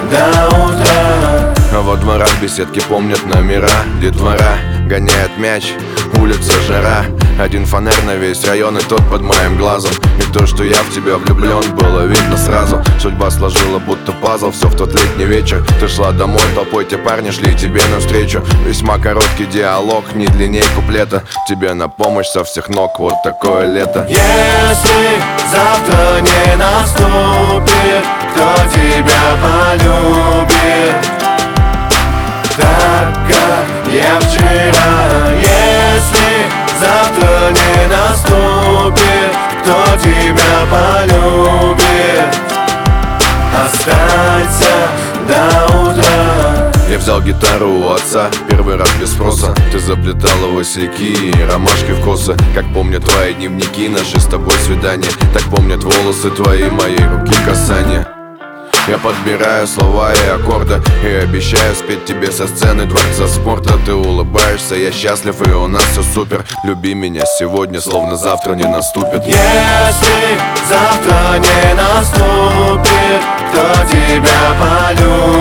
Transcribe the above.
до утра. А во дворах беседки помнят номера. Детвора гоняет мяч, улица жара. Один фонарь на весь район, и тот под моим глазом. И то, что я в тебя влюблен, было видно сразу. Судьба сложила будто пазл, все в тот летний вечер. Ты шла домой, толпой те парни шли тебе навстречу. Весьма короткий диалог, не длинней куплета. Тебе на помощь со всех ног, вот такое лето. Если завтра не наступит, кто тебя полюбит так, как я вчера? Если завтра не наступит, кто тебя полюбит, останься до утра. Я взял гитару у отца, первый раз без спроса. Ты заплетала васильки и ромашки в косы. Как помнят твои дневники, наши с тобой свидания. Так помнят волосы твои, моей руки касания. Я подбираю слова и аккорды и обещаю спеть тебе со сцены дворца спорта. Ты улыбаешься, я счастлив, и у нас все супер. Люби меня сегодня, словно завтра не наступит. Если завтра не наступит, кто тебя полюбит